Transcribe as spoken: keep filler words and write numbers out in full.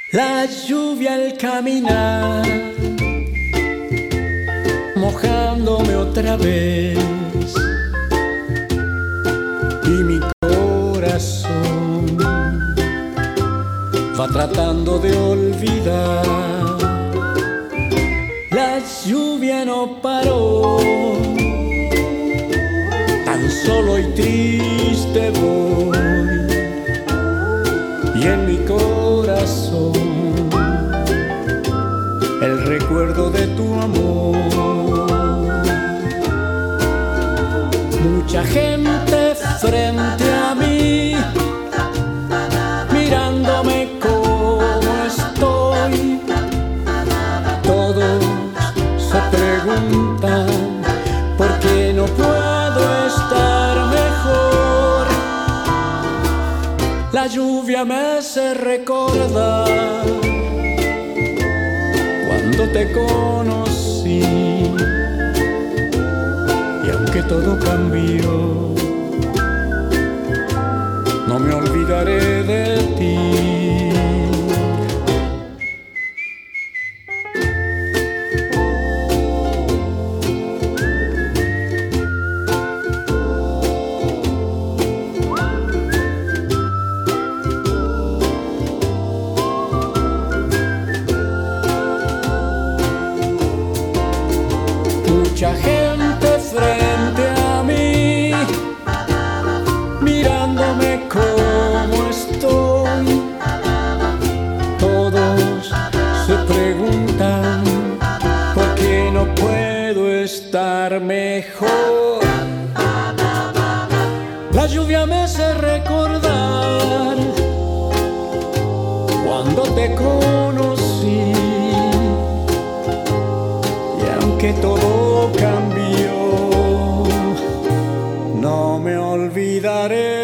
La lluvia al caminar, mojándome otra vez, y mi corazón va tratando de olvidar. La lluvia no paró, tan solo y triste voy, y en mi corazón el recuerdo de tu amor. Mucha gente frente a mí, mirándome como estoy. Todos se preguntan por qué no puedo estar mejor. La lluvia me hace recordar cuando te conocí, y aunque todo cambió, no me olvidaré de ti. Mucha gente frente a mí, mirándome como estoy. Todos se preguntan por qué no puedo estar mejor. La lluvia me hace recordar cuando te conocí, y aunque todo cambió, no me olvidaré